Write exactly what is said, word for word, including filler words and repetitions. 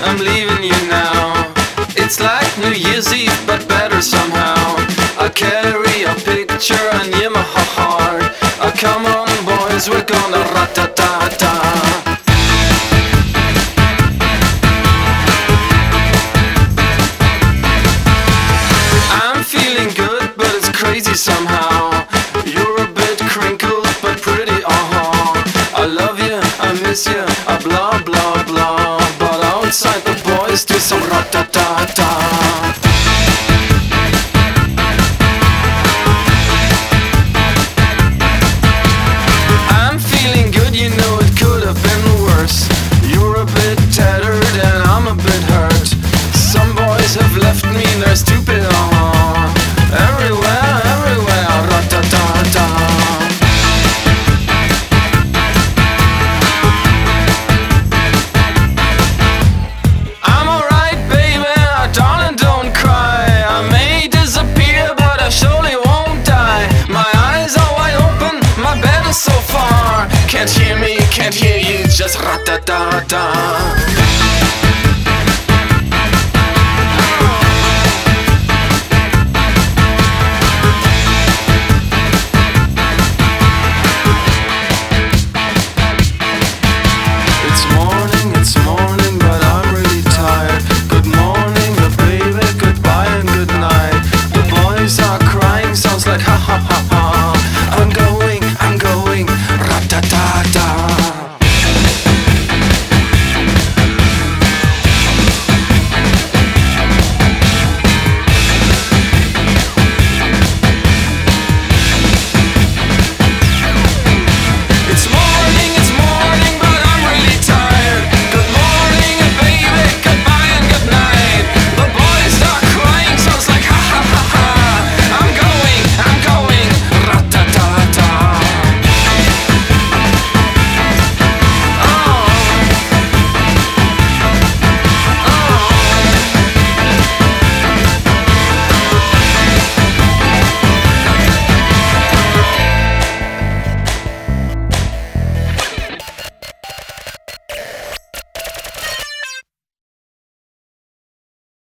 I'm leaving you now. It's like New Year's Eve, but better somehow. I carry a picture and in my heart. Uh, come on boys, we're gonna rat-ta-ta-ta. I'm feeling good, but it's crazy somehow. You're a bit crinkled, but pretty, uh-huh. I love you, I miss you, uh, blah, blah, blah. But outside the boys do some rat-ta-ta-ta. I'm feeling good, you know it could have been worse. You're a bit tattered and I'm a bit hurt. Some boys have left me and they're stupid, uh-huh. Everywhere, everywhere, rat-ta-ta-ta. I'm alright, baby, darling, don't cry. I may disappear, but I surely won't die. My eyes are wide open, my bed is so far. Can't hear me, can't hear you, just rat-ta-ta-ta.